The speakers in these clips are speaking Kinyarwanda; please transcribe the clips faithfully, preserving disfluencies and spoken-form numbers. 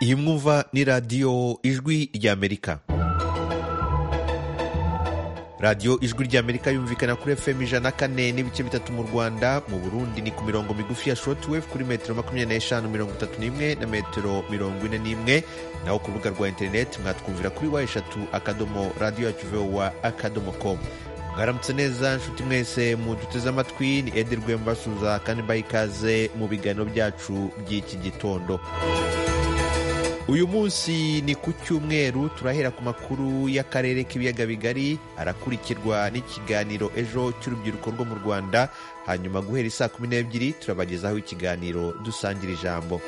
iyi mwumva ni radiyo ijwi ry'Amerika. radiyo ijwi ry'Amerika yumvikana kuri F M ijana na kane n'ibice bitatu mu Rwanda. Mu Burundi ni ku mirongo migufi ya shortwave kuri metero makumyabiri n'eshanu mirongo itatu n'imwe na metero mirongo ine n'imwe, naho ku rubuga rwa interineti mwatwumvira kuri wa eshatu akadomo radiyo yacu vowa akadomo com. mwaramutse neza nshuti mwese muduteze amatwi, ni Edi Rwembasuza kandi mbaha ikaze mu biganiro byacu by'iki gitondo. Uyu munsi ni ku cyumweru, turahera ku makuru y'akarere k'ibiyaga bigari, arakurikirwa n'ikiganiro ejo cy'urubyiruko rwo mu Rwanda, hanyuma guhera isaa kumi n'ebyiri turabagezaho ikiganiro dusangira ijambo.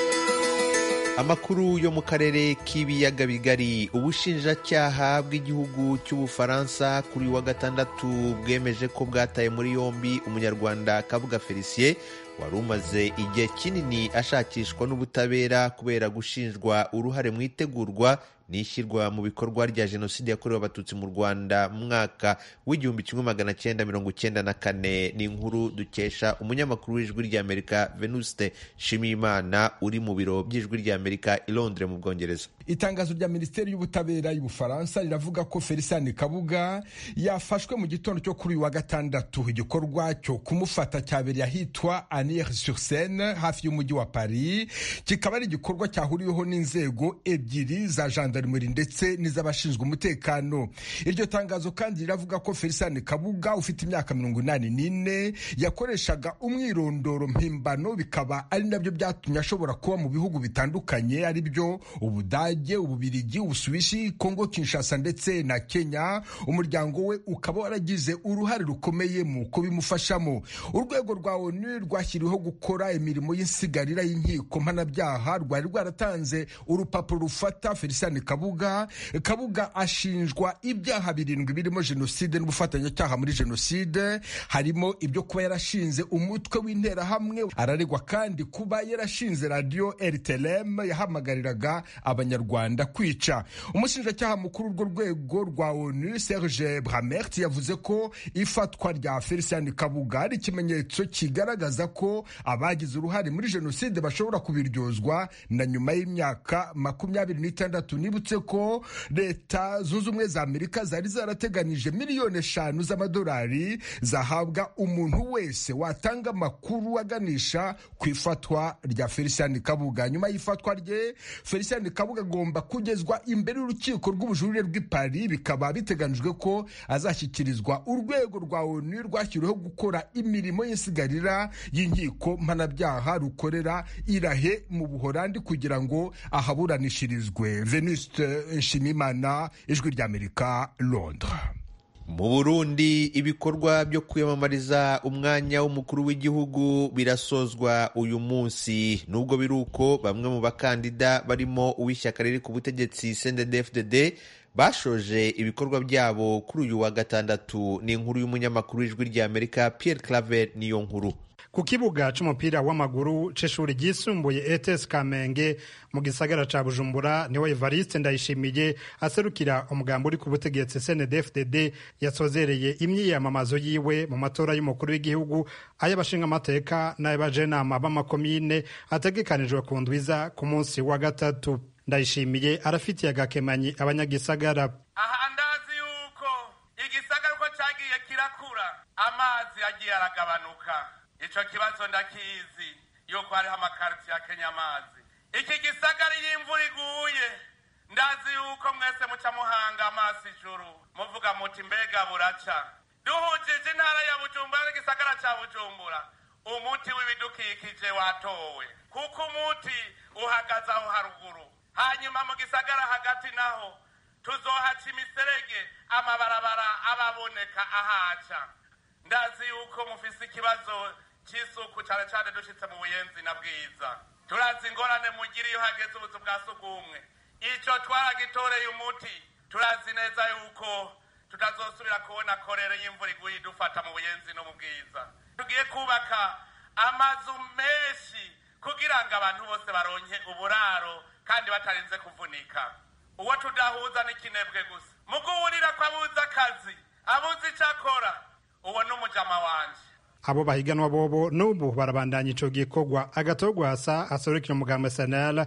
Amakuru yo mu karere k'ibiyaga bigari. Ubushinjacyaha bw'igihugu cy'Ubufaransa kuri wa gatandatu bwemeje ko bwataye muri yombi umunyarwanda Kabuga Felicien wari umaze igihe kinini ashakishwa n'ubutabera kubera gushinjwa uruhare mu itegurwa n'ishyirwa mu bikorwa rya jenoside yakorewe abatutsi mu Rwanda mu mwaka w'igihumbi kimwe magana cyenda mirongo cyenda na kane. Ni inkuru dukesha umunyamakuru w'ijwi ry'Amerika Venuste Nshimiyimana uri mu biro by'ijwi ry'Amerika i Londres mu Bwongereza. Itangazo rya Minisiteri y'Ubutabera y'Ubufaransa riravuga ko Felicien Kabuga yafashwe mu gitondo cyo kuri wa gatandatu. Igikorwa cyo kumufata cyabereye ahitwa Agnières-sur-Seine hafi y'umujyi wa Paris, kikaba ari igikorwa cyahuriweho n'inzego ebyiri za gendarmerie ndetse n'iz'abashinzwe umutekano. Iryo tangazo kandi riravuga ko Felicien Kabuga ufite imyaka mirongo inani n'ine yakoreshaga umwirondoro mpimbano, bikaba ari nabyo byatumye ashobora kuba mu bihugu bitandukanye ari byo Ubudage, Ububirigi, Ubusuwisi, Kongo Kinshasa ndetse na Kenya. Umuryango we ukaba waragize uruhare rukomeye mu kubimufashamo. Urwego rwa ONU rwashyiriweho gukora imirimo y'insigarira y'inkiko mpanabyaha rwari rwaratanze urupapuro rufata Felicien Kabuga. Kabuga ashinjwa ibyaha birindwi birimo jenoside n'ubufatanyacyaha muri jenoside, harimo ibyo kuba yarashinze umutwe w'interahamwe. Araregwa kandi kuba yarashinze radio R T L M yahamagariraga abanyarwanda kwica. Umushinjacyaha mukuru urwo rwego rwa ONU Serge Bramert yavuze ko ifatwa rya Felicien Kabuga ari ikimenyetso kigaragaza ko abagize uruhare muri jenoside bashobora kubiryozwa na nyuma y'imyaka makumyabiri n'itandatu. Nibutse ko Leta Zunze Ubumwe za Amerika zari zarateganije miliyoni eshanu z'amadolari zahabwa umuntu wese watanga amakuru aganisha ku ifatwa rya Felicien Kabuga. Nyuma y'ifatwa rye, Felicien Kabuga agomba kugezwa imbere y'urukiko rw'ubujurire rw'i Paris, bikaba biteganijwe ko azashyikirizwa urwego rwa ONU rwashyiriweho gukora imirimo y'insigarira y'inkiko mpanabyaha rukorera irahe mu Buholandi kugira ngo ahaburanishirizwe. Venuste Nshimiyimana, ijwi ry'Amerika, Londres. Mu Burundi ibikorwa byo kwiyamamariza umwanya w'umukuru w'igihugu birasozwa uyu munsi. Nubwo biruko, bamwe mu bakandida barimo uw'ishyaka riri ku butegetsi C N D D F D D bashoje ibikorwa byabo kuri uyu wa gatandatu. Ni inkuru y'umunyamakuru w'ijwi ry'Amerika Pierre Claver niyo nkuru. Ku kibuga c'umupira w'amaguru c'ishuri ryisumbuye E T S Kamenge mu gisagara ca Bujumbura, niho Evariste Ndayishimiye aserukira umugambo uri ku butegetsi C N D D F D D yasozereye imyiyamamazo yiwe mu matora y'umukuru w'igihugu, ay'abashinga amateka n'ay'abajenama b'amakomine ategekanijwe ku ndwiza ku munsi wa gatatu. Ndayishimiye arafitiye agakemanyi abanyagisagara. Aha ndazi yuko igisagara ko cagiye kirakura, amazi yagiye aragabanuka. Ico kibazo ndakizi yuko hariho amakaritiye akenya amazi. Iki gisagara iyo imvura iguye, ndazi yuko mwese muca muhanga amaso ijuru muvuga muti mbega buraca. Duhujije intara ya Bujumbura n'igisagara ca Bujumbura, umuti w'ibidukikije watowe, kuko umuti uhagaze aho haruguru. Hanyuma mu gisagara hagati naho tuzohaca imiserege, amabarabara ababoneka ahaca. Ndazi yuko mufise ikibazo cy'isuku cyane cyane dushitse mu Buyenzi na Bwiza. Turazi ingorane mugira iyo hageze ubuzu bwa sugumwe. Ico twaragitoreye umuti. Turazi neza yuko tutazosubira kubona korere y'imvura iguye idufata mu Buyenzi no mu Bwiza. Tugiye kubaka amazu menshi kugira ngo abantu bose baronke uburaro kandi batarinze kuvunika. Uwo tudahuza n'ikinebwe gusa. Muguhurira kwabuza akazi, abuzi icakora, uwo n'umujama wanje. abo bahiganwa bobo n'ubu barabandanya ico gikorwa. Agatogwasa asorukira umugambi S N L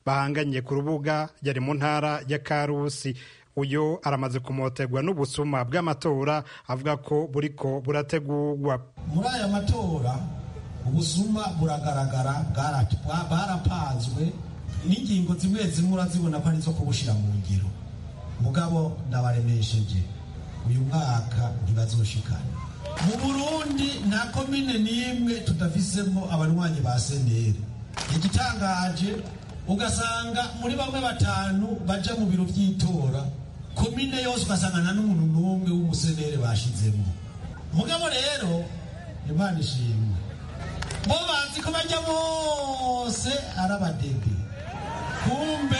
bahanganye ku rubuga yari mu ntara ya Karusi. Uyo aramaze kumoterwa n'ubusuma bw'amatora avuga ko buriko burategurwa. Muri aya matora ubusuma buragaragara, bwarapanzwe n'ingingo zimwe zimwe urazibona ko arizo kubushira mu ngiro. Mugabo ndabaremesheje uyu mwaka ntibazoshikana. Mu Burundi nta komine n'imwe tudafisemo abanywanyi ba senere. Igitangaje ugasanga muri bamwe batanu baja mu biro by'itora, komine yose ugasangana n'umuntu n'umwe w'umusenere bashizemo. Mugabo rero Imana ishimwe, bo bazi ko bajya bose arabadege, kumbe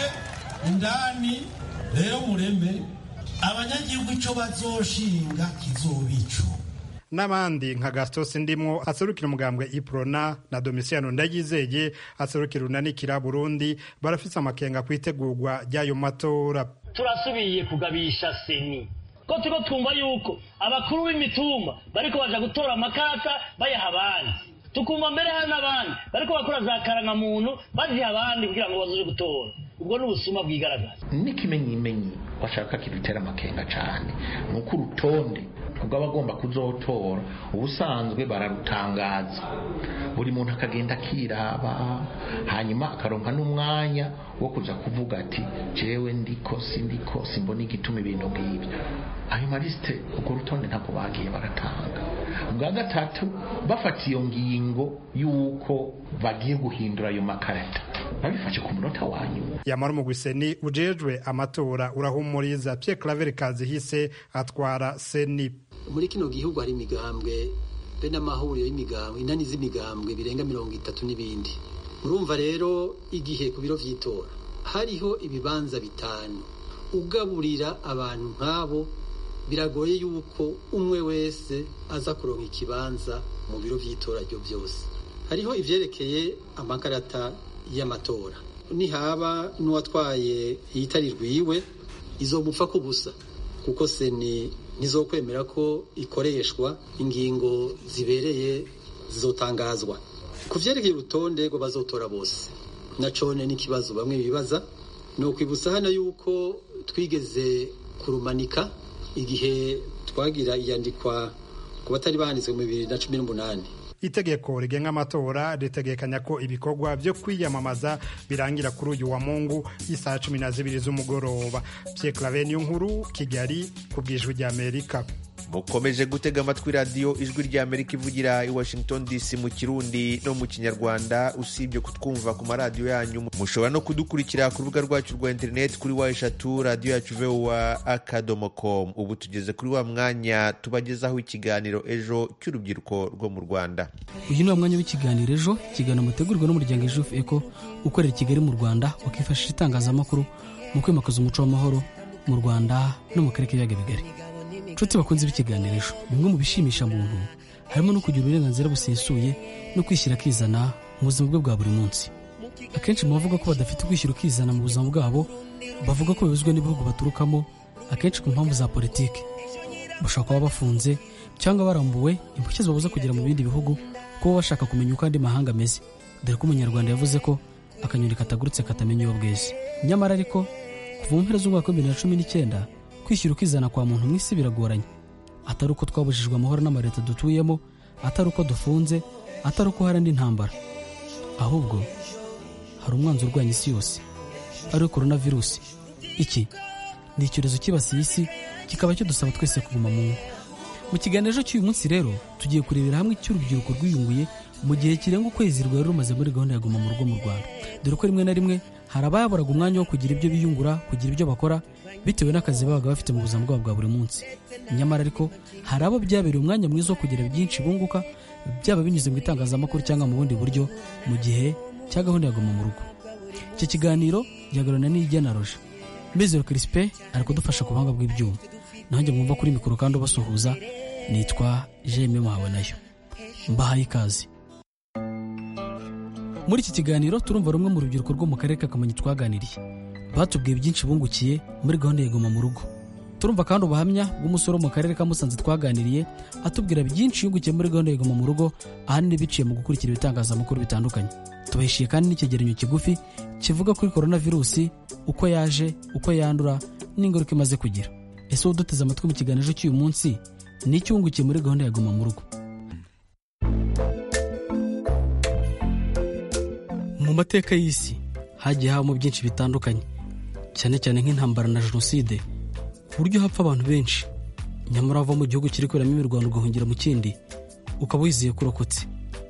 indani rero mureme abanyagihugu ico bazoshinga kizobico. N'abandi nka Gaston Ndimwo aserukira umugambwe Iprona na Domiciano Ndayizeye aserukira unanikira Burundi barafise amakenga kwitegurwa ry'ayo matora. Turasubiye kugabisha seni ko tuko twumva yuko abakuru b'imitumba bariko baja gutora amakata bayaha abandi, tukumva mbere hano abandi bariko bakora za karanga muntu baziha abandi kugira ngo bazoje gutora. Ubwo n'ubusuma bwigaragaza. N'ikimenyimenyi washaka kidutera amakenga cyane nuko urutonde ubw'abagomba kuzotora ubusanzwe bararutangaza, buri muntu akagenda akiraba hanyuma akaronka n'umwanya wo kuza kuvuga ati jewe ndiko sindiko simbona igituma ibintu nk'ibyo. Ayo maliste ubwo rutonde ntako bagiye baratanga. Ubwa gatatu bafata iyo ngingo yuko bagiye guhindura ayo makarata babifashe ku munota wanyu. Yamara mu Gwiseni ujejwe amatora urahumuriza Pierre Claver Kazihise atwara Seni. Muri kino gihugu hari imigambwe be n'amahuriro y'imigambwe inani z'imigambwe birenga mirongo itatu n'ibindi. Urumva rero igihe ku biro vy'itora hariho ibibanza bitanu, ugaburira abantu nk'abo biragoye yuko umwe wese aza kuronka ikibanza mu biro vy'itora ryo byose. Hariho ivyerekeye amakarata y'amatora, nihaba n'uwatwaye yitari rwiwe izomupfa ko busa, kuko Seni nizokwemera ko ikoreshwa ingingo zibereye zizotangazwa. Ku vyerekeye urutonde rwo bazotora bose nacone n'ikibazo bamwe bibaza no kwibutsa hano yuko twigeze kurumanika igihe twagira iyandikwa ku batari banditswe mu bibiri na cumi n'umunani. Itegeko rigenga amatora ritegekanya ko ibikorwa byo kwiyamamaza birangira kuri uyu wa Mungu isaha cumi na zibiri z'umugoroba. Pierre Claver Nkuru, Kigali, ku bw'Ijwi ry'Amerika. Mukomeje gutega amatwi radiyo Ijwi ry'Amerika ivugira i Washington D C mu Kirundi no mu Kinyarwanda. Usibye kutwumva ku maradiyo yanyu, mushobora no kudukurikira ku rubuga rwacu rwa internet kuri wa eshatu radiyo yacu V O A akadomo com. Ubu tugeze kuri wa mwanya tubagezaho ikiganiro ejo cy'urubyiruko rwo mu Rwanda. Uyu ni wa mwanya w'ikiganiro ejo, ikiganiro mutegurwa n'umuryango Ejo Eco ukorera i Kigali mu Rwanda, wakifashisha itangazamakuru mu kwimakaza umuco w'amahoro mu Rwanda no mu karere k'ibiyaga bigari. Nshuti bakunze b'ikiganiro ejo, bimwe mu bishimisha muntu harimo no kugira uburenganzira busesuye no kwishyira akizana mu buzima bwe bwa buri munsi. Akenshi mu bavuga ko badafite kwishyira ukizana mu buzima bwabo bavuga ko bibuzwe n'ibihugu baturukamo, akenshi ku mpamvu za politiki. Bashobora kuba bafunze cyangwa barambuwe impushya zibabuza kugera mu bindi bihugu, kuba bashaka kumenya uko andi mahanga ameze, dore ko umunyarwanda yavuze ko akanyoni katagurutse katamenya iyo bweze. Nyamara ariko kuva mu mpera z'umwaka wa bibiri na cumi n'icyenda kwishyira ukizana kwa muntu mu isi biragoranye. Atari uko twabujijwe amahoro n'amareta dutuyemo, atari uko dufunze, atari uko hari indi ntambara, ahubwo hari umwanzi urwanya isi yose, ari korona virusi. Iki ni icyorezo kibasiye isi, kikaba kidusaba twese kuguma mu ngo. Mu kiganiro ejo cy'uyu munsi rero tugiye kurebera hamwe cy'urubyiruko rwiyunguye mu gihe kirenga ukwezi rwari rumaze muri gahunda ya Guma mu Rugo mu Rwanda, dore ko rimwe na rimwe hari abayaburaga umwanya wo kugira ibyo biyungura, kugira ibyo bakora bitewe n'akazi babaga bafite mu buzima bwabo bwa buri munsi. Nyamara ariko hari abo byabereye umwanya mwiza wo kugira byinshi bunguka, byaba binyuze mu itangazamakuru cyangwa mu bundi buryo mu gihe cya gahunda ya Guma mu Rugo. Iki kiganiro gihagararana n'Ijyana Roje. Mbezero Crispin ari kudufasha ku buhanga bw'ibyuma, nanjye mwumva kuri mikoro kandi ubasuhuza nitwa Jeme Muhabonayo. Mbahaye ikaze. Muri iki kiganiro turumva rumwe mu rubyiruko rwo mu karere ka Kamonyi twaganiriye, batubwiye byinshi bungukiye muri gahunda ya Guma mu Rugo. Turumva kandi ubuhamya bw'umusore mu karere ka Musanze twaganiriye atubwira byinshi yungukiye muri gahunda ya Guma mu Rugo, ahanini biciye mu gukurikira ibitangazamakuru bitandukanye. Tubahishiye kandi n'ikigereranyo kigufi kivuga kuri coronavirusi, uko yaje, uko yandura n'ingaruka imaze kugira. Ese wowe duteze amatwi mu kiganiro cy'uyu munsi ni iki wungukiye muri gahunda ya Guma mu Rugo? Mu mateka y'isi hagiye habamo byinshi bitandukanye, cyane cyane nk'intambara na jenoside, ku buryo hapfa abantu benshi. Nyamara wava mu gihugu kiri kuberamo imirwano ugahungira mu kindi ukaba wizeye kurokotse.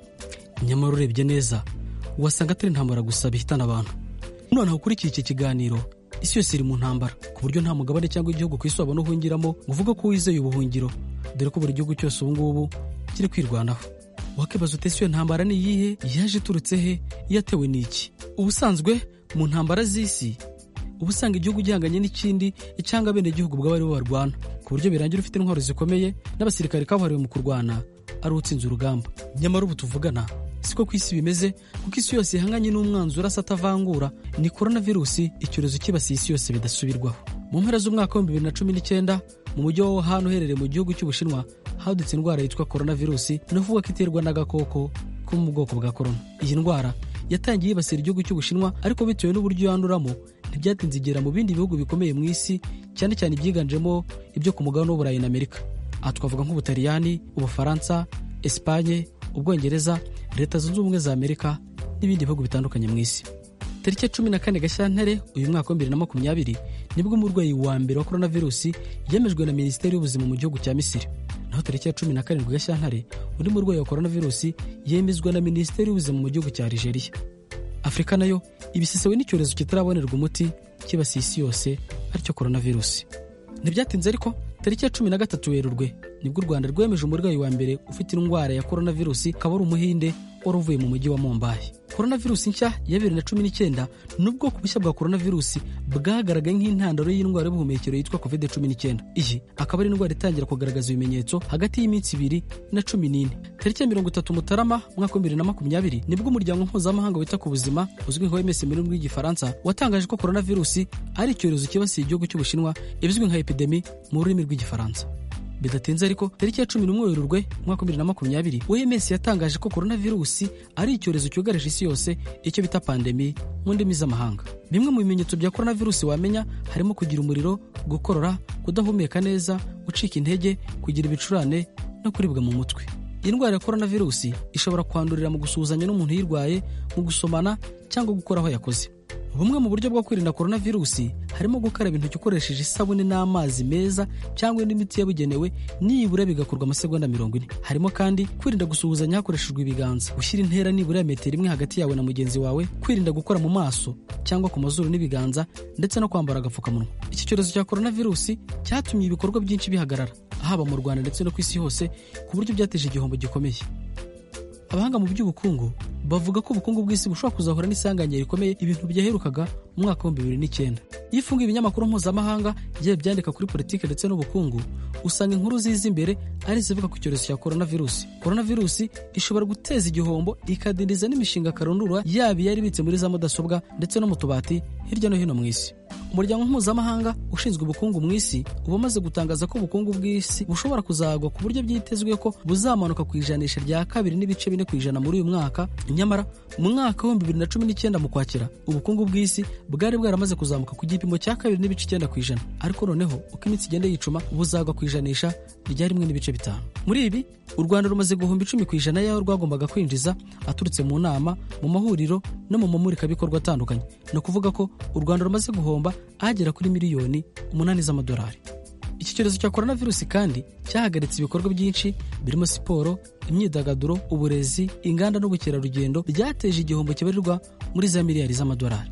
Nyamara urebye neza wasanga atari intambara gusa bihitana abantu. Noneho ukurikiye iki kiganiro, isi yose iri mu ntambara, ku buryo nta mugabane cyangwa igihugu ku isi wabona uhungiramo uvuga ko wizeye ubuhungiro, dore ko buri gihugu cyose ubu ngubu kiri kwirwanaho. Wakibaza uti iyo ntambara ni iyihe, yaje iturutse he, yatewe n'iki? Ubusanzwe mu ntambara z'isi uba usanga igihugu gihanganye n'ikindi cyangwa bene igihugu bw'abari bo barwana, ku buryo birangira ufite intwaro zikomeye n'abasirikare kabuhariwe mu kurwana ari utsinze urugamba. Nyamara ubu tuvugana siko ku isi bimeze, kuko isi yose ihanganye n'umwanzuro asa atavangura. Ni coronavirusi, icyorezo kibasiye isi yose bidasubirwaho. Mu mpera z'umwaka wa bibiri na cumi n'icyenda mu mujyi wa Wuhan uherereye mu gihugu cy'Ubushinwa hadutse indwara yitwa coronavirusi, navuga ko iterwa n'agakoko ko mu bwoko bwa corona. Iyi ndwara yatangiye yibasira igihugu cy'Ubushinwa, ariko bitewe n'uburyo yanduramo ntibyatinze igera mu bindi bihugu bikomeye mu isi, cyane cyane ibyiganjemo ibyo ku mugabane w'Uburayi na Amerika. Aha twavuga nk'Ubutaliyani, Ubufaransa, Espanye, Ubwongereza, Leta Zunze Ubumwe za Amerika n'ibindi bihugu bitandukanye mu isi. Tariki ya cumi na kane Gashyantare uyu mwaka wa bibiri na makumyabiri nibwo umurwayi wa mbere wa coronavirusi yemejwe na Minisiteri y'Ubuzima mu gihugu cya Misiri. Naho tariki ya cumi na karindwi Gashyantare undi murwayi wa coronavirusi yemezwa na Minisiteri y'Ubuzima mu gihugu cya Algeria. Afurika nayo ibisisewe n'icyorezo kitarabonerwa umuti kibasiye isi yose aricyo coronavirusi. Ntibyatinze ariko tariki ya cumi na gatatu Werurwe nibwo u Rwanda rwemeje umurwayi wa mbere ufite indwara ya coronavirusi, akaba ari umuhinde wari uvuye mu mujyi wa Mumbai. Coronavirusi nshya ya bibiri na cumi n'icyenda n'ubwoko bushya bwa coronavirusi bwagaragaye nk'intandaro y'indwara y'ubuhumekero yitwa covid cumi n'icyenda. Iyi akaba ari indwara itangira kugaragaza ibimenyetso hagati y'iminsi ibiri na cumi n'ine. Tariki ya mirongo itatu Mutarama mwaka wa bibiri na makumyabiri nibwo umuryango mpuzamahanga wita ku buzima uzwi nka O M S mu rurimi rw'igifaransa watangaje ko coronavirusi ari icyorezo kibasiye igihugu cy'Ubushinwa, ibizwi nka epidemi mu rurimi rw'igifaransa. Bidatinze ariko tariki ya cumi n'umwe Werurwe mwaka wa bibiri na makumyabiri O M S yatangaje ko coronavirusi ari icyorezo cyugarije isi yose, icyo bita pandemi mu ndimi z'amahanga. Bimwe mu bimenyetso bya coronavirusi wamenya harimo kugira umuriro, gukorora, kudahumeka neza, gucika intege, kugira ibicurane no kuribwa mu mutwe. Iyi ndwara ya coronavirusi ishobora kwandurira mu gusuhuzanya n'umuntu uyirwaye, mu gusomana cyangwa gukora aho yakoze. Bumwe mu buryo bwo kwirinda coronavirusi harimo gukaraba intoki ukoresheje isabune n'amazi meza cyangwa n'imiti yabugenewe, nibura bigakorwa amasegonda mirongo ine. Harimo kandi kwirinda gusuhuzanya hakoreshejwe ibiganza, gushyira intera nibura ya metero imwe hagati yawe na mugenzi wawe, kwirinda gukora mu maso cyangwa ku mazuru n'ibiganza, ndetse no kwambara agapfukamunwa. Iki cyorezo cya coronavirusi cyatumye ibikorwa byinshi bihagarara, haba mu Rwanda ndetse no ku isi hose, ku buryo byateje igihombo gikomeye. Abahanga mu by'ubukungu bavuga ko ubukungu bw'isi bushobora kuzahura n'isanganya rikomeye ibintu byaherukaga mu mwaka wa bibiri n'icyenda. Iyo ufunga ibinyamakuru mpuzamahanga byagiye byandika kuri politiki ndetse n'ubukungu, usanga inkuru ziza imbere ari zivuga ku cyorezo cya coronavirusi. Coronavirusi ishobora guteza igihombo, ikadindiza n'imishinga karundura yaba yari ibitse muri za mudasobwa ndetse no mu tubati hirya no hino mu isi. Umuryango mpuzamahanga ushinzwe ubukungu mu isi uba umaze gutangaza ko ubukungu bw'isi bushobora kuzagwa, ku buryo byitezwe ko buzamanuka ku ijanisha rya kabiri n'ibice bine ku ijana muri uyu mwaka. Nyamara mu mwaka wa bibiri na cumi n'icyenda mu Kwakira ubukungu bw'isi bwari bwaramaze kuzamuka ku gipimo cya kabiri n'ibice icyenda ku ijana, ariko noneho uko iminsi igenda yicuma buzagwa ku ijanisha rya rimwe n'ibice bitanu. Muri ibi u Rwanda rumaze guhomba icumi ku ijana y'aho rwagombaga kwinjiza aturutse mu nama, mu mahuriro no mu mamurikabikorwa atandukanye. Ni ukuvuga ko u Rwanda rumaze guhomba agera kuri miliyoni umunani z'amadolari. Iki cyorezo cya coronavirusi kandi cyahagaritse ibikorwa byinshi birimo siporo, imyidagaduro, uburezi, inganda n'ubukerarugendo, byateje igihombo kibarirwa muri za miliyari z'amadolari.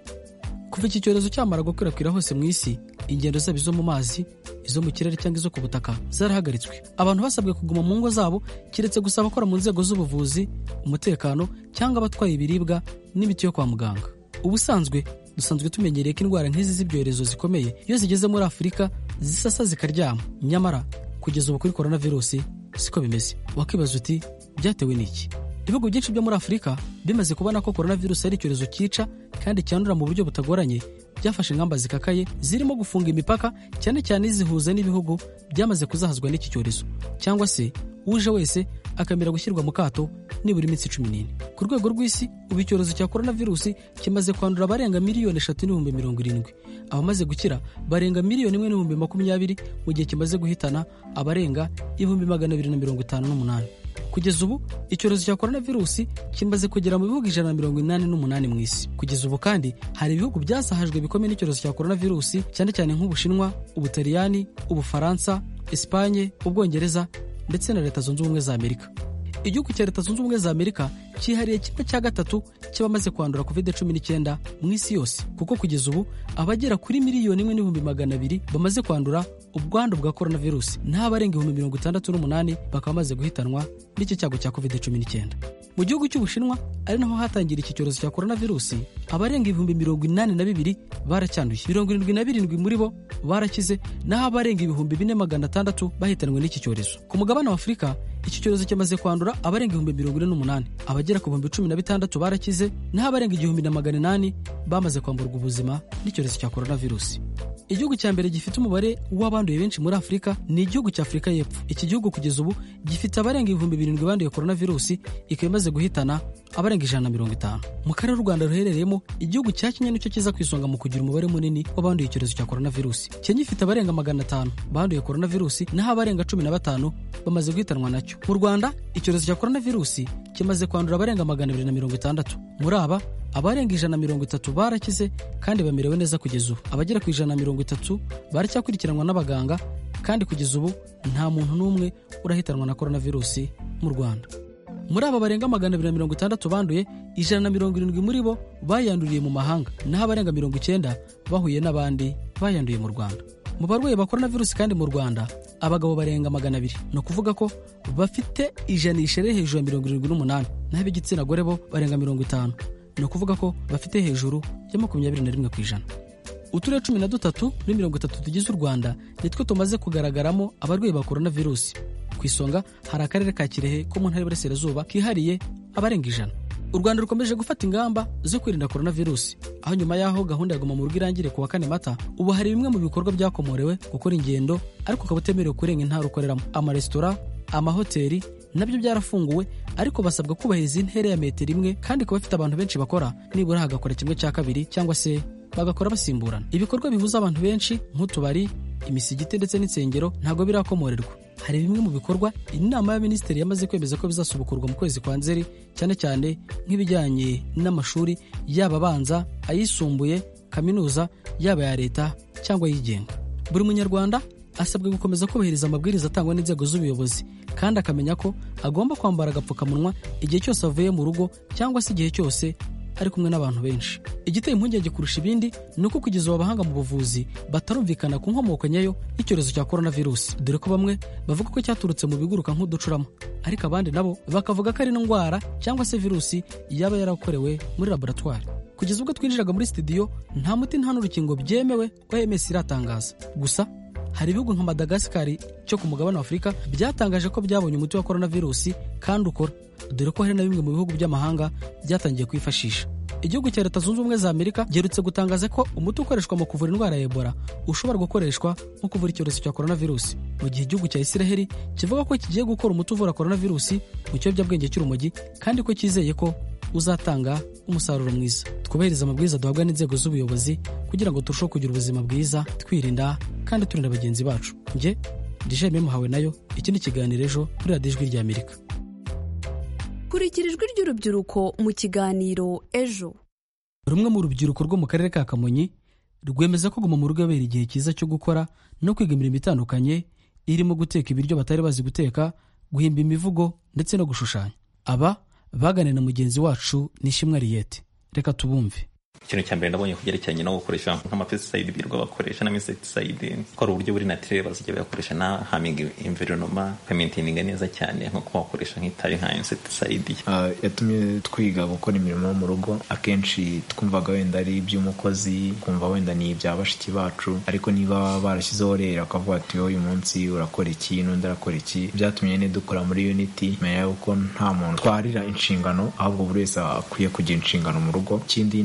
Kuva iki cyorezo cyamara gukwirakwira hose mu isi, ingendo zabo izo mu mazi, izo mu kirere cyangwa izo ku butaka zarahagaritswe. Abantu basabwe kuguma mu ngo zabo, kiretse gusa abakora mu nzego z'ubuvuzi, umutekano cyangwa abatwaye ibiribwa n'imiti yo kwa muganga. Ubusanzwe dusanzwe tumenyereye ko indwara nk'izi z'ibyorezo zikomeye iyo zigeze muri Afurika zisasa zikaryama. Nyamara kugeza ubu kuri coronavirusi siko bimeze. Wakibaza uti byatewe n'iki? Ibihugu byinshi byo muri Afurika bimaze kubona ko coronavirus ari icyorezo cyica kandi cyandura mu buryo butagoranye, byafashe ingamba zikakaye zirimo gufunga imipaka, cyane cyane izihuza n'ibihugu byamaze kuzahazwa n'iki cyorezo, cyangwa se uje wese akamera gushyirwa mu kato nibura iminsi cumi n'ine. Ku rwego rw'isi ubu icyorezo cya coronavirus kimaze kwandura abarenga miliyoni eshatu n'ibihumbi mirongo irindwi, abamaze gukira barenga miliyoni imwe n'ibihumbi makumyabiri, mu gihe kimaze guhitana abarenga ibihumbi magana abiri na mirongo itanu n'umunani. Kugeza ubu icyorezo cya coronavirus kimaze kugera mu bihugu ijana na mirongo inani n'umunani mu isi. Kugeza ubu kandi hari ibihugu byasahajwe bikomeye n'icyorezo cya coronavirus, cyane cyane nk'Ubushinwa, Ubutaliyani, Ubufaransa, Espanye, Ubwongereza ndetse na Leta Zunze Ubumwe za Amerika. Igihugu cya Leta Zunze Ubumwe za Amerika cyihariye kimwe cya gatatu cy'abamaze kwandura covid cumi n'icyenda mu isi yose, kuko kugeza ubu abagera kuri miliyoni imwe n'ibihumbi magana abiri bamaze kwandura ubwandu bwa coronavirus, n'abarenga ibihumbi mirongo itandatu n'umunani bakaba bamaze guhitanwa n'iki cyago cya covid cumi n'icyenda. Mu gihugu cy'Ubushinwa ari naho hatangira iki cyorezo cya coronavirus, abarenga ibihumbi mirongo inani na bibiri baracyanduye, mirongo irindwi na birindwi muri bo barakize, naho abarenga ibihumbi bine magana atandatu bahitanwe n'iki cyorezo. Ku mugabane wa Afurika iki cyorezo cyamaze kwandura abarenga ibihumbi mirongo ine n'umunani, abagera ku bihumbi cumi na bitandatu barakize, naho abarenga igihumbi na magana inani bamaze kwamburwa ubuzima n'icyorezo cya coronavirus. Igihugu cya mbere gifite umubare w'abanduye benshi muri Afurika ni igihugu cya Afurika y'Epfo. Iki gihugu kugeza ubu gifite abarenga ibihumbi birindwi banduye coronavirus, ikaba imaze guhitana abarenga ijana na mirongo itanu. Mu karere u Rwanda ruherereyemo, igihugu cya Kenya nicyo kiza ku isonga mu kugira umubare munini w'abanduye icyorezo cya coronavirus. Kenya ifite abarenga magana atanu banduye coronavirus, naho abarenga cumi na batanu bamaze guhitanwa nacyo. Mu Rwanda icyorezo cya coronavirus kimaze kwandura abarenga magana abiri na mirongo itandatu. Muri aba abarenga ijana na mirongo itatu barakize kandi bamerewe neza kugeza ubu. Abagera ku ijana na mirongo itatu baracyakurikiranwa n'abaganga, kandi kugeza ubu nta muntu n'umwe urahitanwa na coronavirus mu Rwanda. Muri aba barenga magana abiri na mirongo itandatu banduye, ijana na mirongo irindwi muri bo bayanduriye mu mahanga, naho abarenga mirongo icyenda bahuye n'abandi bayanduye mu Rwanda. Mu barwayi ba coronavirus kandi mu Rwanda abagabo barenga magana abiri, no kuvuga ko bafite ijanisha riri hejuru ya mirongo irindwi n'umunani, naho igitsina gore bo barenga mirongo itanu, no kuvuga ko bafite hejuru ya makumyabiri na rimwe ku ijana. Uturere cumi na dutatu muri mirongo itatu tugize u Rwanda nitwo tumaze kugaragaramo abarwayi ba coronavirus. Ku isonga hari akarere ka Kirehe ko mu ntara y'Iburasirazuba kihariye abarenga ijana. U Rwanda rukomeje gufata ingamba zo kwirinda coronavirus, aho nyuma y'aho gahunda ya Guma mu Rugo irangire ku wa kane Mata, ubu hari bimwe mu bikorwa byakomorewe gukora ingendo ariko ukaba utemerewe kurenga intara ukoreramo. Amaresitora, amahoteli nabyo byarafunguwe, ariko basabwa kubahiriza intera ya metero imwe, kandi kuba bafite abantu benshi bakora nibura hagakora kimwe cya kabiri cyangwa se bagakora basimburana. Ibikorwa bihuza abantu benshi nk'utubari, imisigiti ndetse n'insengero ntabwo birakomorerwa. Hari bimwe mu bikorwa inama y'Abaminisitiri yamaze kwemeza ko bizasubukurwa mu kwezi kwa Nzeri, cyane cyane nk'ibijyanye n'amashuri yaba abanza, ayisumbuye, kaminuza, yaba ya leta cyangwa yigenga. Buri munyarwanda asabwe gukomeza kubahiriza amabwiriza atangwa n'inzego z'ubuyobozi, kandi akamenya ko agomba kwambara agapfukamunwa igihe cyose avuye mu rugo cyangwa se igihe cyose ari kumwe n'abantu benshi. Igiteye impungenge kurusha ibindi ni uko kugeza ubu abahanga mu buvuzi batarumvikana ku nkomoko nyayo y'icyorezo cya coronavirus, dore ko bamwe bavuga ko cyaturutse mu biguruka nk'uducurama, ariko abandi nabo bakavuga ko ari indwara cyangwa se virusi yaba yarakorewe muri laboratoire. Kugeza ubwo twinjiraga muri studio nta muti nta n'urukingo byemewe O M S iratangaza. Gusa hari ibihugu nka Madagascar cyo ku mugabane wa Afurika byatangaje ko byabonye umuti wa coronavirus kandi ukora, dore ko hari na bimwe mu bihugu by'amahanga byatangiye kwifashisha. Igihugu cya Leta Zunze Ubumwe za Amerika giherutse gutangaza ko umuti ukoreshwa mu kuvura indwara ya Ebola ushobora gukoreshwa mu kuvura icyorezo cya coronavirus, mu gihe igihugu cya Israel kivuga ko kigiye gukora umuti uvura coronavirus mu kiyobyabwenge cy'urumogi, kandi ko cyizeye ko uzatanga umusaruro mwiza. Twubahiriza amabwiriza duhabwa n'inzego z'ubuyobozi kugira ngo turusheho kugira ubuzima bwiza, twirinda kandi turinda bagenzi bacu. Nge Dije Memuhawe nayo, iki ni kiganiro ejo kuri radiyo Ijwi rya Amerika. Kurikira ijwi ry'urubyiruko mu kiganiro ejo. Rumwe mu rubyiruko rwo mu karere ka Kamonyi rwemeza ko Guma mu Rugo abera igihe cyiza cyo gukora no kwiga imirimo itandukanye irimo guteka ibiryo batari bazi guteka, guhimba imivugo ndetse no gushushanya. Aba baganira na mugenzi wacu Nishimwe Ariete. Reka tubumve. Ikintu cya mbere ndabonye kugerekeranye no gukoresha nk'amapesticide birwa bakoresha na insecticide, ko ari uburyo buri naturel bazijya bakoresha na harming environment, maintaining neza cyane nko kubakoresha nk'itabi nka insecticide. Uh, yatumye twiga gukora imirimo mu rugo. Akenshi twumvaga wenda ari iby'umukozi, kumva wenda ni iby'abashiki bacu, ariko niba barashyizeho rero akavuga ati uyu munsi urakora iki n'undi arakora iki, byatumye ne dukora muri unity, menya yuko nta muntu twarira inshingano, ahubwo buri wese akwiye kugira inshingano mu rugo. Ikindi ne wenda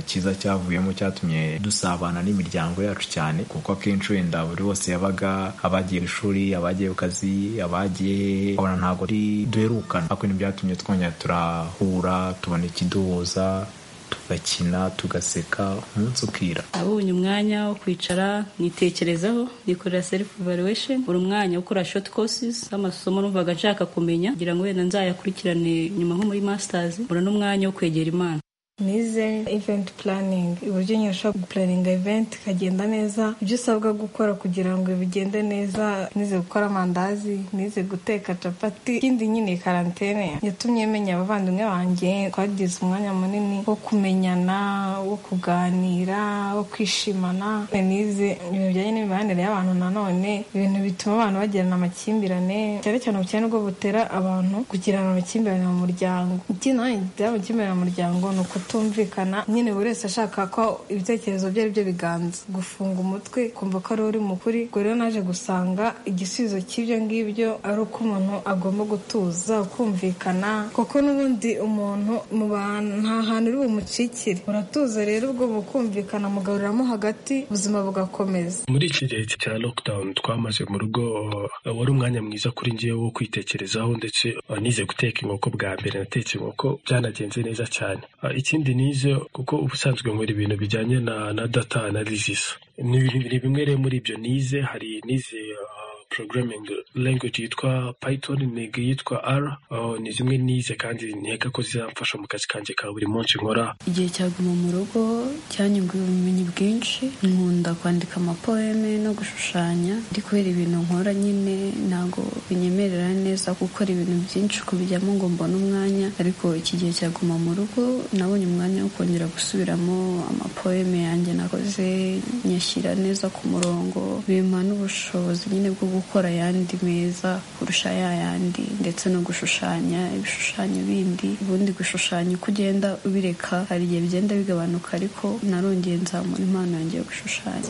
cyiza cyavuyemo cyatumye dusabana n'imiryango yacu cyane, kuko akenshi wenda buri wose yabaga abagiye ku ishuri, abagiye ku kazi, abagiye abona ntabwo ari duherukana, ariko ntibyatumye twongera turahura tubona ikiduhuza, tugakina tugaseka umunsi ukira. Abonye umwanya wo kwicara nitekerezaho, nikorera self evaluation, buri mwanya ukora short courses amasomo numvaga nshaka kumenya kugira ngo wenda nzayakurikirane nyuma nko muri masters, buri n'umwanya wo kwegera Imana. Nize event planning, uburyo nyine ushobora guplaninga event ikagenda neza, ibyo usabwa gukora kugira ngo bigende neza. Nize gukora amandazi, nize guteka capati. Ikindi nyine karantene yatumye menya abavandimwe banjye, twagize umwanya munini wo kumenyana, wo kuganira, wo kwishimana. Nize ibintu bijyanye n'imibanire y'abantu, nanone ibintu bituma abantu bagirana amakimbirane, cyane cyane ubukene bwo butera abantu kugirana amakimbirane mu muryango. Ikindi nanjye amakimbirane mu muryango ni uko tumvikana, nyine buri wese ashaka ko ibitekerezo bye ari byo biganza, gufunga umutwe kumva ko ari uri mukuri. Ubwo rero naje gusanga igisubizo cy'ibyo ngibyo ari uko umuntu agomba gutuza, kumvikana, kuko n'ubundi umuntu mu bantu nta hantu uri bumucikire, uratuza rero ubwo mukumvikana mugaruriramo hagati, ubuzima bugakomeza. Muri iki gihe cya lockdown twamaze mu rugo, wari umwanya mwiza kuri njyewe wo kwitekerezaho, ndetse nize guteka inkoko. Bwa mbere natetse inkoko byanagenze neza cyane. Ikindi nize, kuko ubusanzwe nkora ibintu bijyanye na na data analysis, ni ibintu bimwe rero muri ibyo nize. Hari nize programming language yitwa Python, niga yitwa R. Oh, ni zimwe nize kandi nteka ko zizamfasha mu kazi kanjye ka buri munsi nkora. Igihe cyaguma mu rugo cyanyunguye ubumenyi bwinshi. Nkunda kwandika amapoeme no gushushanya, ndi kubera ibintu nkora nyine ntago binyemerera neza gukora ibintu byinshi kubijyamo ngo mbone umwanya, ariko iki gihe cyaguma mu rugo nabonye umwanya wo kongera gusubiramo amapoeme yanjye nakoze, nyashyira neza ku murongo, bimpa n'ubushobozi nyine bwo gukora yandi meza kurusha ya yandi, ndetse no gushushanya ibishushanyo bindi. Ubundi gushushanya uko ugenda ubireka hari igihe bigenda bigabanuka, ariko narongeye nzamura impano yanjye yo gushushanya.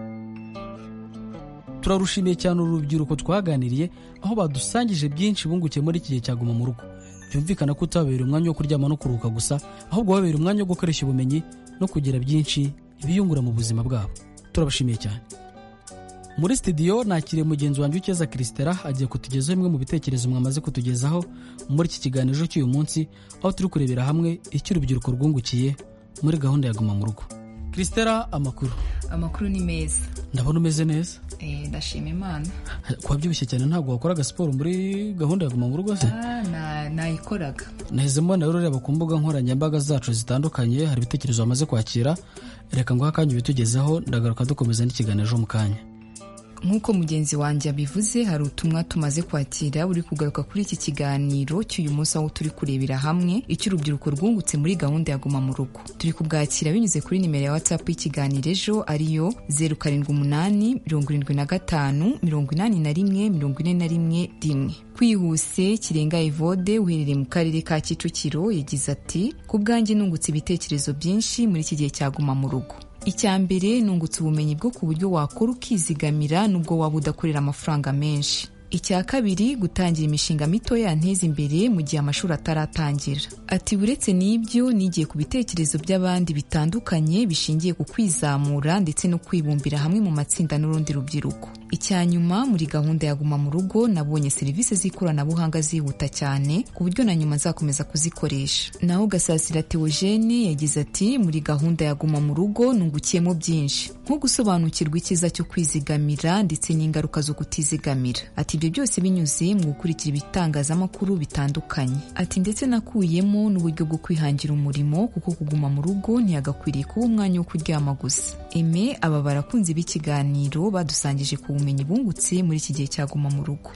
Turarushimiye cyane urubyiruko twaganiriye, aho badusangije byinshi bungukiye muri iki gihe cyaguma mu rugo. Byumvikana ko utabera umwanya wo kuryama no kuruhuka gusa, ahubwo wabera umwanya wo gukoresha ubumenyi no kugira byinshi ibiyungura mu buzima bwabo. Turabashimiye cyane. Muri studio nakiriye mugenzi wanjye Ukeza Kristera, agiye kutugezaho bimwe mu bitekerezo mwamaze kutugezaho muri iki kiganiro cy'uyu munsi, aho turi kurebera hamwe icyo urubyiruko rwungukiye muri gahunda ya Guma mu Rugo. Kristera, amakuru? Amakuru ni meza. Ndabona umeze neza. Eh, ndashima Imana. Kwabyibushye cyane, ntabwo wakoraga siporo muri gahunda ya Guma mu Rugo se? Ah, na nayikoraga. Naheze mbona rero reba ku mbuga nkoranyambaga zacu zitandukanye, hari ibitekerezo bamaze kwakira. Reka ngo akanya bitugezeho, ndagaruka dukomeza n'ikiganiro mu kanya. Nk'uko mugenzi wanjye abivuze, hari utumwa tumaze kwakira uri kugaruka kuri iki kiganiro cy'uyu munsi, aho turi kurebera hamwe icyo urubyiruko rwungutse muri gahunda ya Guma mu Rugo. Turi kubwakira binyuze kuri nimero ya WhatsApp y'ikiganiro ejo, ariyo zeru karindwi umunani mirongo irindwi na gatanu mirongo inani na rimwe mirongo ine na rimwe rimwe. Kwihuse Kirenga Evode uherereye mu karere ka Kicukiro yagize ati, ku bwanjye nungutse ibitekerezo byinshi muri iki gihe cya Guma mu Rugo. Icya mbere, nungutse ubumenyi bwo ku buryo wakora ukizigamira nubwo waba udakorera amafaranga menshi. Icya kabiri, gutangira imishinga mito yanteza imbere mu gihe amashuri ataratangira. Ati buretse n'ibyo, nigiye ku bitekerezo by'abandi bitandukanye bishingiye ku kwizamura ndetse no kwibumbira hamwe mu matsinda n'urundi rubyiruko. Icya nyuma, muri gahunda ya Guma mu Rugo nabonye serivisi z'ikoranabuhanga zihuta cyane ku buryo na nyuma nzakomeza kuzikoresha. Naho Gasasira Theogene yagize ati, muri gahunda ya Guma mu Rugo nungukiyemo byinshi, nko gusobanukirwa icyiza cyo kwizigamira ndetse n'ingaruka zo kutizigamira. Ati ibyo byose binyuze mu gukurikira ibitangazamakuru bitandukanye. Ati ndetse nakuyemo n'uburyo bwo kwihangira umurimo, kuko kuguma mu rugo ntiyagakwiriye kuba umwanya wo kuryama gusa. Eme aba barakunze b'ikiganiro badusangije ku bumenyi bungutse muri iki gihe cya Guma mu Rugo.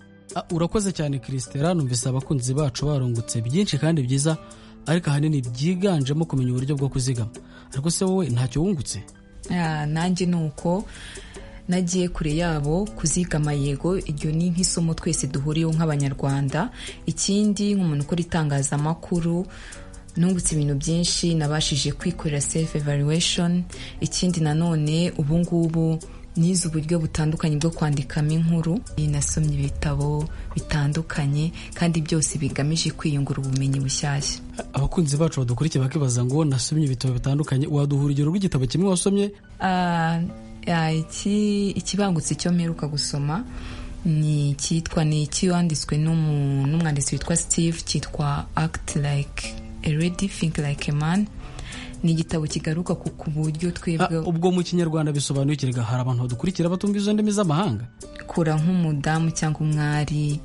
Urakoze cyane Kristera, numvise abakunzi bacu barungutse byinshi kandi byiza, ariko ahanini byiganjemo kumenya uburyo bwo kuzigama. Ariko se wowe ntacyo wungutse? Ah, nanjye nuko nagiye kure yabo kuzigama. Yego, iryo ni nk'isomo twese duhuriyeho nk'abanyarwanda. Ikindi, nk'umuntu ukora itangazamakuru, nungutse ibintu byinshi, nabashije kwikorera self evaluation. Ikindi nanone, ubu ngubu nize uburyo butandukanye bwo kwandikamo inkuru, nasomye ibitabo bitandukanye kandi byose bigamije kwiyungura ubumenyi bushyashya. Abakunzi bacu badukurikiye bakibaza ngo nasomye ibitabo bitandukanye, waduha urugero rw'igitabo kimwe wasomye? Uh, uh, iki ikibangutse cyo mperuka gusoma ni cyitwa ni iki wanditswe n'umwanditsi witwa Steve, cyitwa Act Like a Lady, Think Like a Man. Ni igitabo kigaruka ku buryo twebwe. Ubwo mu kinyarwanda bisobanuye kirega hari abantu badukurikira batumva izo ndimi z'amahanga. Kura nk'umudamu cyangwa umwari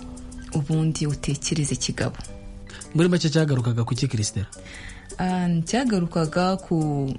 ubundi utekereze kigabo. Muri make cyagarukaga ku Kristera? Ah, cyagarukaga ku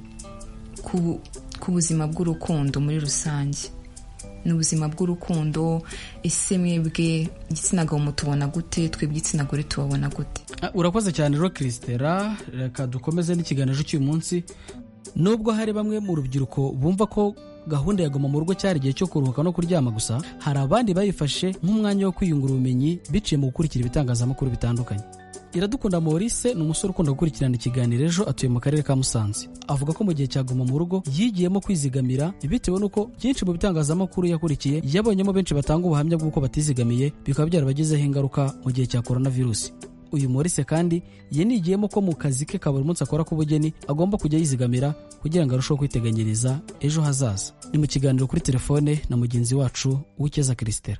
ku ku buzima bw'urukundo muri rusange. N'ubuzima bw'urukundo, ese mwebwe igitsina gabo mutubona gute, twebwe igitsina gore tubabona gute? Urakoze cyane ro Kristera, reka dukomeze n'ikiganiro cy'uyu munsi. Nubwo hari bamwe mu rubyiruko bumva ko gahunda ya Guma mu Rugo cyari igihe cyo kuruhuka no kuryama gusa, hari abandi bayifashe nk'umwanya wo kwiyungura ubumenyi biciye mu gukurikira ibitangazamakuru bitandukanye. Iradukunda Maurice ni umusore ukunda gukurikirana ikiganiro Ejo, atuye mu karere ka Musanze. Avuga ko mu gihe cya Guma mu Rugo yigiyemo kwizigamira bitewe nuko byinshi mu bitangazamakuru yakurikiye yabonyemo benshi batanga ubuhamya bw'uko batizigamiye, bikaba byarabagizeho ingaruka mu gihe cya coronavirus. Uyu Maurice kandi yanigiyemo ko mu kazi ke ka buri munsi akora k'ubugeni agomba kujya yizigamira kugira ngo arusheho kwiteganyiriza ejo hazaza. Ni mu kiganiro kuri telefone na mugenzi wacu Uwikeza Kristera.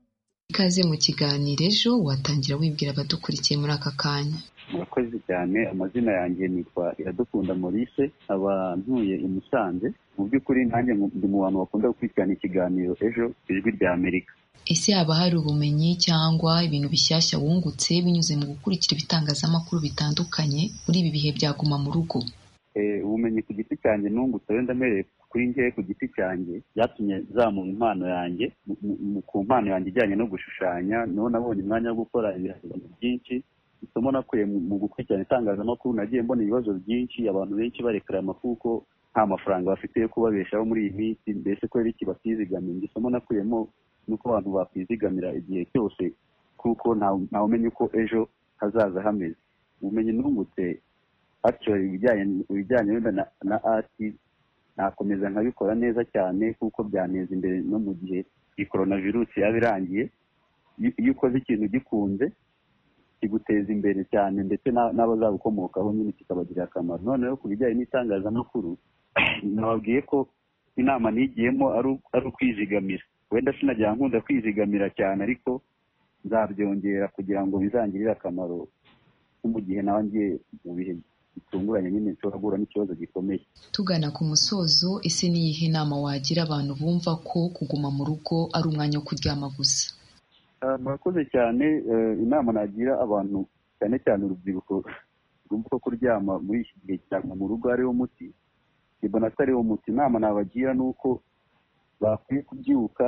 Ikaze mu kiganiro Ejo, watangira wibwira abadukurikiye muri aka kanya. Murakoze cyane. Amazina yanjye nitwa Iradukunda Maurice, aba ntuye i Musanze. Mu by'ukuri nanjye ndi mu bantu bakunda gukurikirana ikiganiro Ejo, Ijwi rya Amerika. Ese haba hari ubumenyi cyangwa ibintu bishyashya wungutse binyuze mu gukurikira ibitangazamakuru bitandukanye muri ibi bihe bya Guma mu Rugo? Eh, ubumenyi ku giti cyanjye nungutse, wenda mpereye kuri njye ku giti cyanjye, byatumye zamura impano yanjye ku mpano yanjye ijyanye no gushushanya. Niho nabonye umwanya wo gukora ibintu byinshi. Isomo nakuye mu gukurikirana itangazamakuru, nagiye mbona ibibazo byinshi, abantu benshi barekarama kuko nta mafaranga bafite yo kubabeshaho muri iyi minsi, mbese ko iki batizigamira. Isomo nakuyemo nuko abantu bakwizigamira igihe cyose kuko nta umenye uko ejo hazaza hameze. Ubumenyi nungutse actually ibijyanye ibijyanye wenda na, na art nakomeza nkabikora neza cyane kuko byaneza imbere no mu gihe iyi coronavirus yaba irangiye. Iyo ukoze ikintu gikunze kiguteza imbere cyane, ndetse n'abazabukomokaho nyine kikabagirira akamaro. Noneho ku bijyanye n'itangazamakuru nababwiye ko inama nigiyemo ari ukwizigamira. Wenda sinajya nkunda kwizigamira cyane, ariko nzabyongera kugira ngo bizangirire akamaro mu gihe nawe ngiye mu bihe bitunguranye nyine nshobora guhura n'ikibazo gikomeye. Tugana ku musozo, ese ni iyihe nama wagira abantu bumva ko kuguma mu rugo ari umwanya wo kuryama gusa? Murakoze cyane. Inama nagira abantu cyane cyane urubyiruko rwumva ko kuryama muri iki gihe cya Guma mu Rugo ariwo muti, mbona atari wo muti. Inama nabagira ni uko bakwiye kubyuka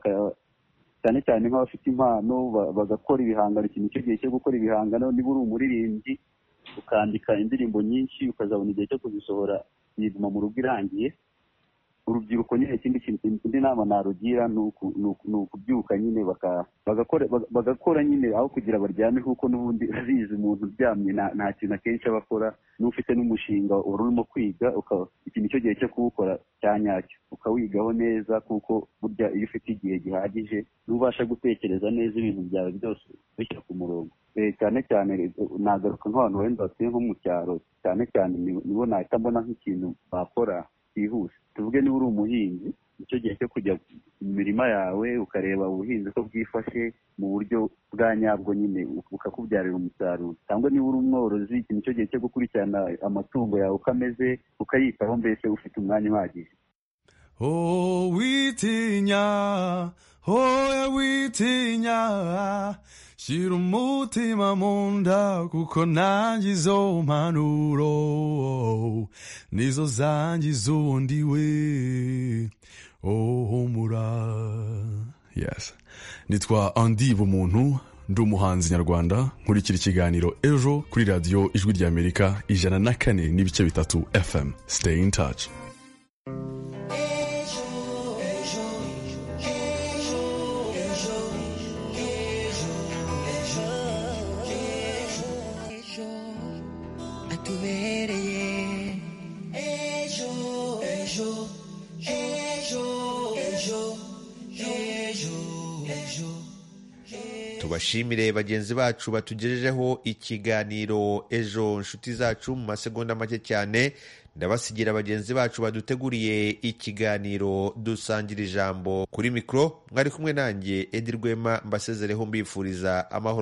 cyane cyane nk'abafite impano bagakora ibihangano. Ikintu cyo gihe cyo gukora ibihangano, niba uri umuririmbyi ukandika indirimbo nyinshi ukazabona igihe cyo kuzisohora iyi Guma mu Rugo irangiye. Urubyiruko nyine ikindi indi nama narugira ni ukubyuka nyine bagakora bagakora nyine aho kugira baryame, kuko n'ubundi azizi umuntu uryamye nta kintu akenshi aba akora. N'ufite n'umushinga wari urimo kwiga, ikintu cyo gihe cyo kuwukora cya nyacyo ukawigaho neza, kuko burya iyo ufite igihe gihagije ntubasha gutekereza neza ibintu byawe byose bishyira ku murongo. Cyane cyane nagaruka nk'abantu wenda batuye nko mu cyaro, cyane cyane nibo nahita mbona nk'ikintu bakora cyihuse. Tuvuge niba uri umuhinzi, icyo gihe cyo kujya mu mirima yawe ukareba ubuhinzi ko bwifashe mu buryo bwa nyabwo, nyine bukakubyarira umusaruro. Cyangwa niba uri umworozi, ikintu cyo gihe cyo gukurikirana amatungo yawe uko ameze ukayitaho, mbese ufite umwanya uhagije. Oh witinya, oh witinya, shira umutima mu nda kuko nanjye izo mpanuro nizo zangiza ubundi we. Oh humura. Yes, nitwa Andy Bumuntu, ndi umuhanzi nyarwanda, nkurikira ikiganiro Ejo kuri radiyo Ijwi rya Amerika ijana na kane n'ibice bitatu F M. Stay in touch. Ejo, ejo, ejo, tubashimire bagenzi bacu batugejejeho ikiganiro ejo. Nshuti zacu, mu masegonda make cyane ndabasigira bagenzi bacu baduteguriye ikiganiro dusangira ijambo. Kuri mikoro mwari kumwe nanjye Edi Rwema, mbasezereho mbifuriza amahoro.